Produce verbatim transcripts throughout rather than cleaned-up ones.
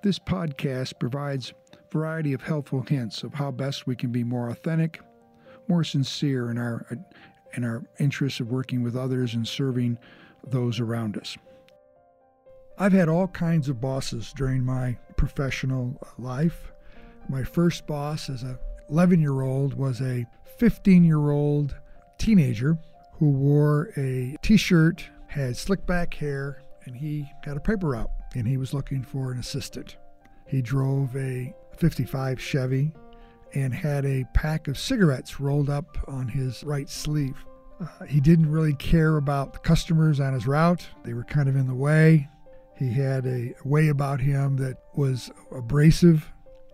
This podcast provides a variety of helpful hints of how best we can be more authentic, more sincere in our in our interests of working with others and serving those around us. I've had all kinds of bosses during my professional life. My first boss as an eleven-year-old was a fifteen-year-old teenager who wore a t-shirt, had slick back hair, and he had a paper route, and he was looking for an assistant. He drove a fifty-five Chevy and had a pack of cigarettes rolled up on his right sleeve. Uh, he didn't really care about the customers on his route. They were kind of in the way. He had a way about him that was abrasive,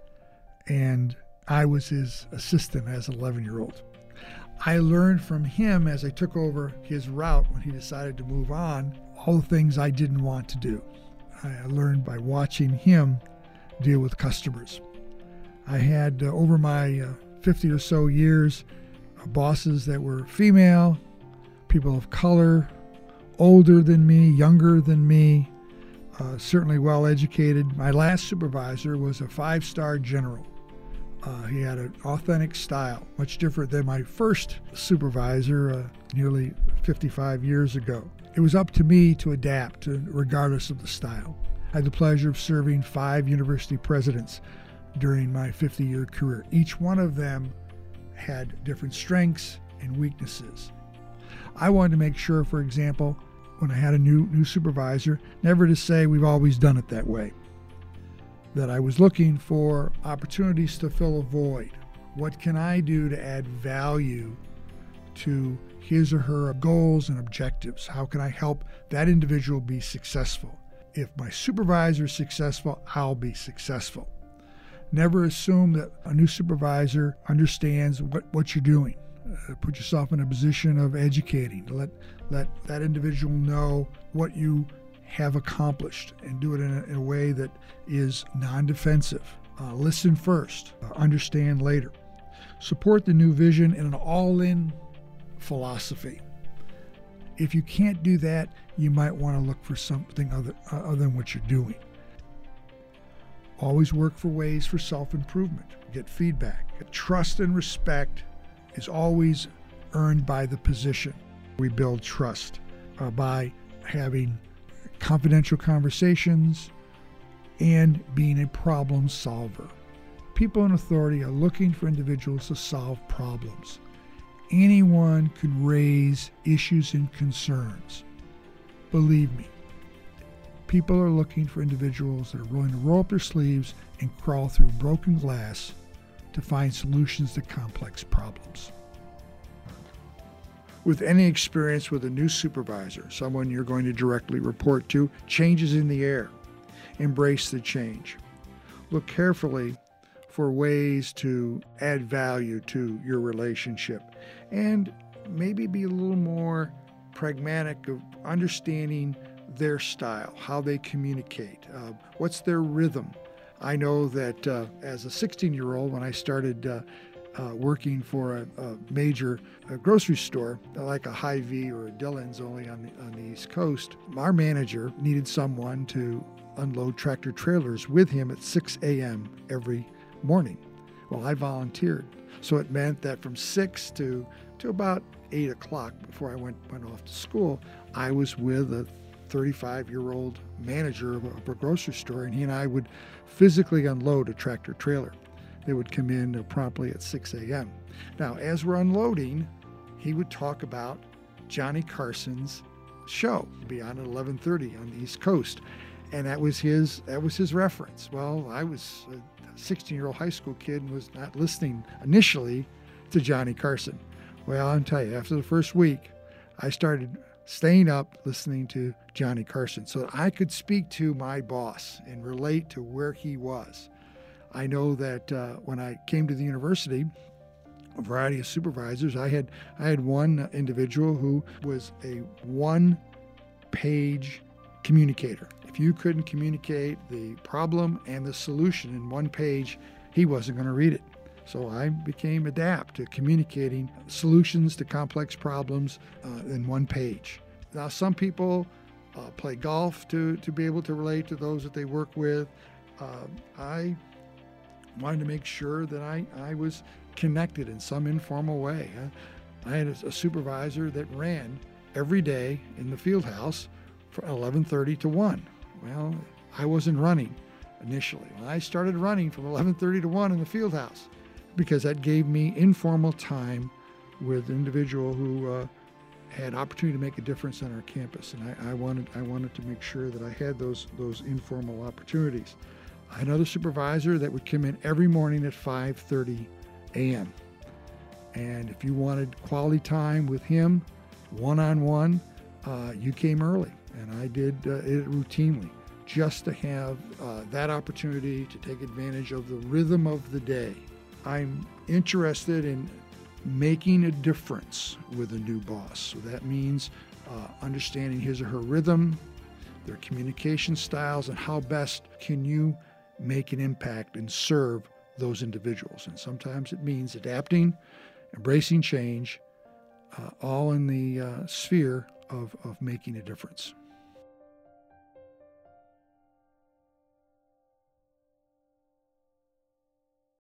and I was his assistant as an eleven-year-old. I learned from him as I took over his route when he decided to move on, all the things I didn't want to do. I learned by watching him deal with customers. I had, uh, over my uh, fifty or so years, uh, bosses that were female, people of color, older than me, younger than me, uh, certainly well educated. My last supervisor was a five-star general. Uh, he had an authentic style, much different than my first supervisor uh, nearly fifty-five years ago. It was up to me to adapt, uh, regardless of the style. I had the pleasure of serving five university presidents during my fifty-year career. Each one of them had different strengths and weaknesses. I wanted to make sure, for example, when I had a new new supervisor, never to say we've always done it that way. That I was looking for opportunities to fill a void. What can I do to add value to his or her goals and objectives? How can I help that individual be successful? If my supervisor is successful, I'll be successful. Never assume that a new supervisor understands what, what you're doing. Uh, put yourself in a position of educating. Let, let that individual know what you have accomplished and do it in a, in a way that is non-defensive. Uh, listen first, uh, understand later. Support the new vision in an all-in philosophy. If you can't do that, you might want to look for something other, uh, other than what you're doing. Always work for ways for self-improvement. Get feedback. Trust and respect is always earned by the position. We build trust uh, by having confidential conversations and being a problem solver. People in authority are looking for individuals to solve problems. Anyone can raise issues and concerns. Believe me, people are looking for individuals that are willing to roll up their sleeves and crawl through broken glass to find solutions to complex problems. With any experience with a new supervisor, someone you're going to directly report to, changes in the air. Embrace the change. Look carefully for ways to add value to your relationship, and maybe be a little more pragmatic of understanding their style, how they communicate, uh, what's their rhythm. I know that uh, as a sixteen-year-old, when I started uh, uh, working for a, a major uh, grocery store, like a Hy-Vee or a Dillon's only on the, on the East Coast, our manager needed someone to unload tractor trailers with him at six a.m. every morning. Well, I volunteered. So it meant that from six to, to about eight o'clock before I went, went off to school, I was with a thirty-five-year-old manager of a, of a grocery store, and he and I would physically unload a tractor trailer. They would come in promptly at six a.m. Now, as we're unloading, he would talk about Johnny Carson's show, It'd be on at eleven thirty on the East Coast, and that was his that was his reference. Well, I was a sixteen-year-old high school kid and was not listening initially to Johnny Carson. Well, I'll tell you, after the first week, I started staying up listening to Johnny Carson so that I could speak to my boss and relate to where he was. I know that uh, when I came to the university, a variety of supervisors, I had I had one individual who was a one-page communicator. If you couldn't communicate the problem and the solution in one page, he wasn't going to read it. So I became adept to communicating solutions to complex problems uh, in one page. Now, some people uh, play golf to, to be able to relate to those that they work with. uh, I wanted to make sure that I, I was connected in some informal way. I, I had a, a supervisor that ran every day in the field house from eleven thirty to one. Well, I wasn't running initially. Well, I started running from eleven thirty to one in the field house because that gave me informal time with an individual who uh, had opportunity to make a difference on our campus, and I, I wanted I wanted to make sure that I had those those informal opportunities. I had another supervisor that would come in every morning at five thirty a.m. and if you wanted quality time with him, one-on-one, uh, you came early, and I did uh, it routinely, just to have uh, that opportunity to take advantage of the rhythm of the day. I'm interested in making a difference with a new boss. So that means uh, understanding his or her rhythm, their communication styles, and how best can you make an impact and serve those individuals. And sometimes it means adapting, embracing change, uh, all in the uh, sphere of, of making a difference.